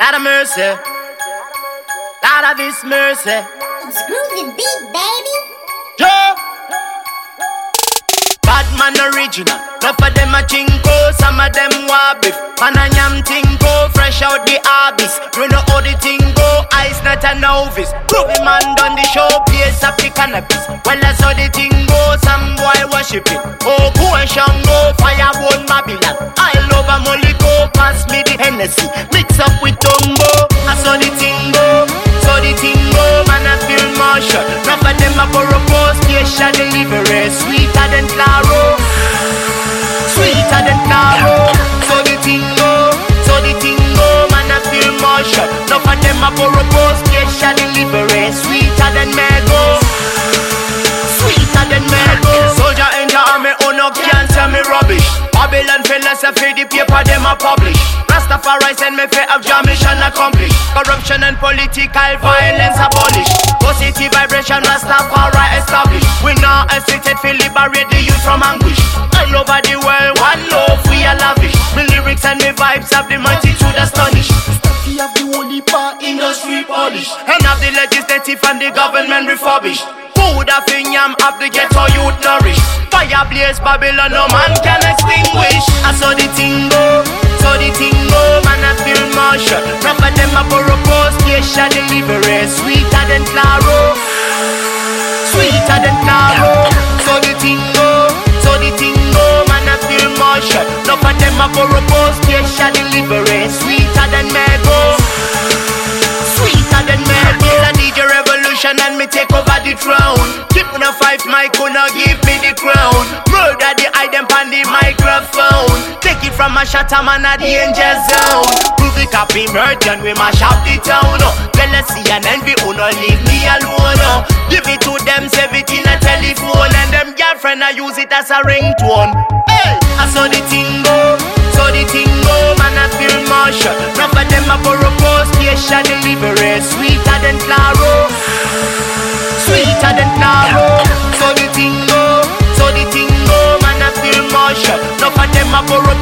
Lot of mercy, lot of His mercy. It's groovy beat, baby. Joe, Batman original. Enough of them a chinko, some of them wabif. Man a yam tinko, fresh out the abyss. You know how the thing go, I's not a novice. Groovy man done the show, place up the cannabis. Well I saw the thing go, some boy worshiping. Oh, Ku and Shango, firebone Babylon. I love a Moliko, pass me the Hennessy. Mix up with Tumbo, I saw the thing go. So the thing go, man I feel motion. Enough of them a purpose, station delivery. Sweeter than Claro, sweeter than Claro. So the thing go, man I feel motion. Enough of them a purpose, station delivery. Sweeter than Mango, sweeter than Mango. Soldier in the army, oh no can't tell me rubbish. Babylon philosophy, the paper them a publish. Rastafari send me for of your mission accomplished. Corruption and political violence abolished. Positive vibration Rastafari established. We now hesitate to liberate the youth from anguish. All over the world, one love we are lavish. My lyrics and my vibes have the multitude astonished. We have the holy part industry polished. And have the legislative and the government refurbished. Food of yam of the ghetto youth nourished. Fire blaze Babylon, no man can extinguish. I saw the thing go, man I feel motion. Enough of them a purpose, station delivery. Sweeter than Claro, sweeter than Claro. So the thing go, man I feel motion. Enough of them a purpose, station delivery. Sweeter than Mango, sweeter than Mango. I need your revolution and me take over the throne. Keep on a fight, Mike, now give me the crown. Murder the item on the microphone. Take it from a shatter man at the angel zone. Prove the copy merge and we mash up the town. Jealousy and envy, who no leave me alone. Give it to them, save it in a telephone. And them girlfriend I use it as a ringtone. Hey, I saw the thing go, man I feel motion. Enough of them a purpose, station delivery. Sweeter than Claro, sweeter than Claro. So the thing go, man I feel motion. Enough of them a purpose.